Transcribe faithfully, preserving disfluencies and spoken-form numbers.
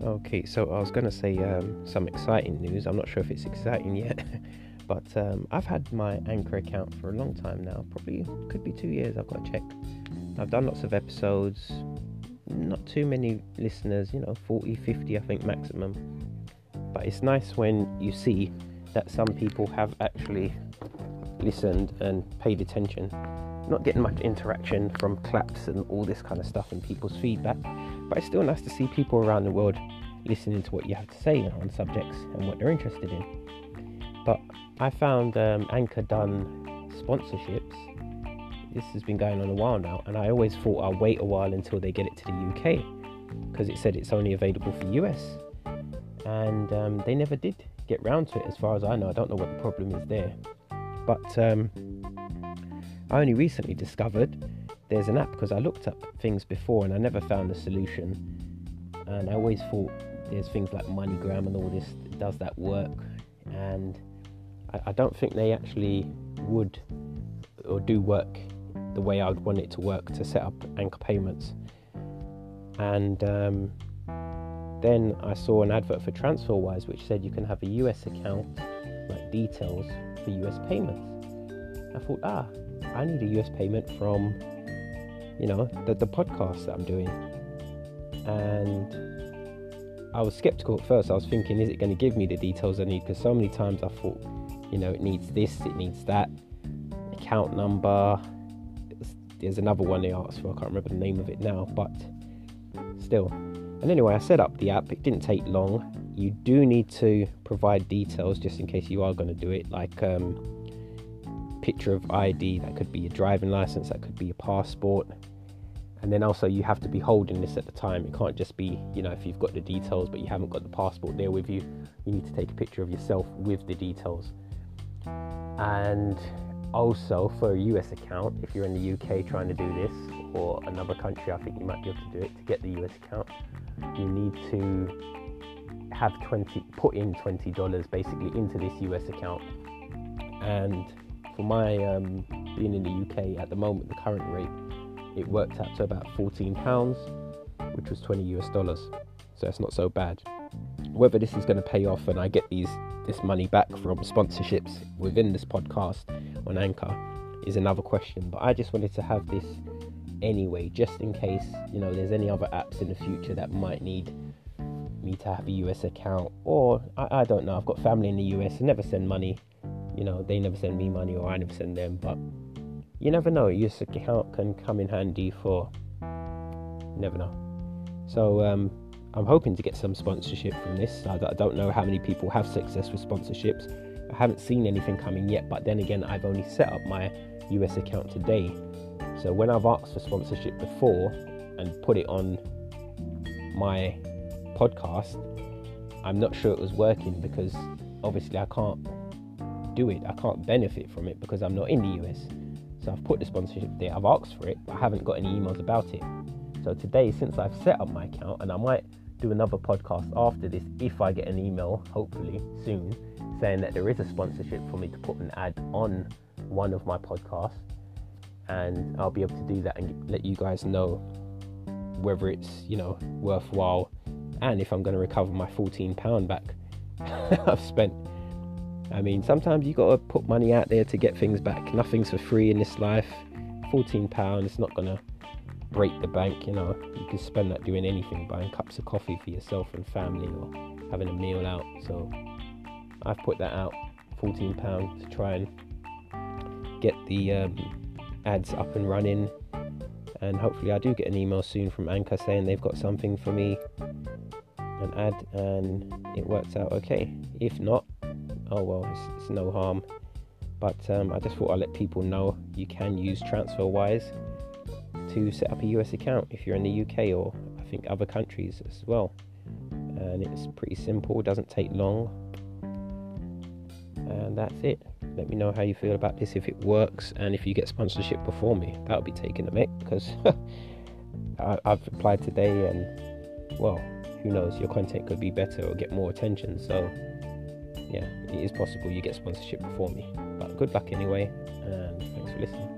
Okay, so I was going to say um, some exciting news. I'm not sure if it's exciting yet, but um, I've had my Anchor account for a long time now. Probably could be two years, I've got to check. I've done lots of episodes, not too many listeners, you know, forty, fifty I think maximum. But it's nice when you see that some people have actually listened and paid attention. Not getting much interaction from claps and all this kind of stuff and people's feedback, but it's still nice to see people around the world listening to what you have to say on subjects and what they're interested in. But I found um, Anchor done sponsorships. This has been going on a while now, and I always thought I'll wait a while until they get it to the U K, because it said it's only available for U S, and um, they never did get round to it as far as I know. I don't know what the problem is there, but um, I only recently discovered there's an app, because I looked up things before and I never found a solution, and I always thought there's things like MoneyGram and all this does that work, and I, I don't think they actually would or do work the way I would want it to work to set up Anchor payments. And um, then I saw an advert for TransferWise which said you can have a U S account, like details for U S payments. I thought, ah, I need a U S payment from, you know, the, the podcast that I'm doing. And I was skeptical at first. I was thinking, is it going to give me the details I need? Because so many times I thought, you know, it needs this, it needs that, account number. There's another one they asked for, I can't remember the name of it now, but still. And anyway, I set up the app. It didn't take long. You do need to provide details just in case you are going to do it, like um, picture of I D. That could be a driving license, that could be a passport. And then also you have to be holding this at the time. It can't just be, you know, if you've got the details but you haven't got the passport there with you, you need to take a picture of yourself with the details. And also for a U S account, if you're in the U K trying to do this, or another country, I think you might be able to do it, to get the U S account, you need to have twenty put in twenty dollars basically into this U S account. And for my um, being in the U K at the moment, the current rate, it worked out to about fourteen pounds, which was twenty US dollars. So that's not so bad. Whether this is going to pay off and I get these this money back from sponsorships within this podcast on Anchor is another question. But I just wanted to have this anyway, just in case, you know, there's any other apps in the future that might need me to have a U S account, or I, I don't know. I've got family in the U S and never send money. You know, they never send me money, or I never send them. But you never know. A U S account can come in handy for. You never know. So um, I'm hoping to get some sponsorship from this. I, I don't know how many people have success with sponsorships. I haven't seen anything coming yet. But then again, I've only set up my U S account today. So when I've asked for sponsorship before and put it on my podcast, I'm not sure it was working, because obviously I can't do it. I can't benefit from it because I'm not in the U S. So I've put the sponsorship there. I've asked for it, but I haven't got any emails about it. So today, since I've set up my account, and I might do another podcast after this if I get an email, hopefully soon, saying that there is a sponsorship for me to put an ad on one of my podcasts, and I'll be able to do that and let you guys know whether it's, you know, worthwhile, and if I'm going to recover my fourteen pounds back I've spent. I mean, sometimes you got to put money out there to get things back. Nothing's for free in this life. fourteen pounds, it's not going to break the bank, you know. You can spend that doing anything, buying cups of coffee for yourself and family, or having a meal out. So I've put that out, fourteen pounds, to try and get the um, ads up and running, and hopefully I do get an email soon from Anchor saying they've got something for me, an ad, and it works out okay. If not, oh well, it's, it's no harm. But um, I just thought I'd let people know you can use TransferWise to set up a U S account if you're in the U K, or I think other countries as well. And it's pretty simple, doesn't take long, and that's it. Let me know how you feel about this, if it works, and if you get sponsorship before me, that'll be taking a mick, because I, I've applied today, and well, who knows, your content could be better or get more attention. So yeah, it is possible you get sponsorship before me. But good luck anyway, and thanks for listening.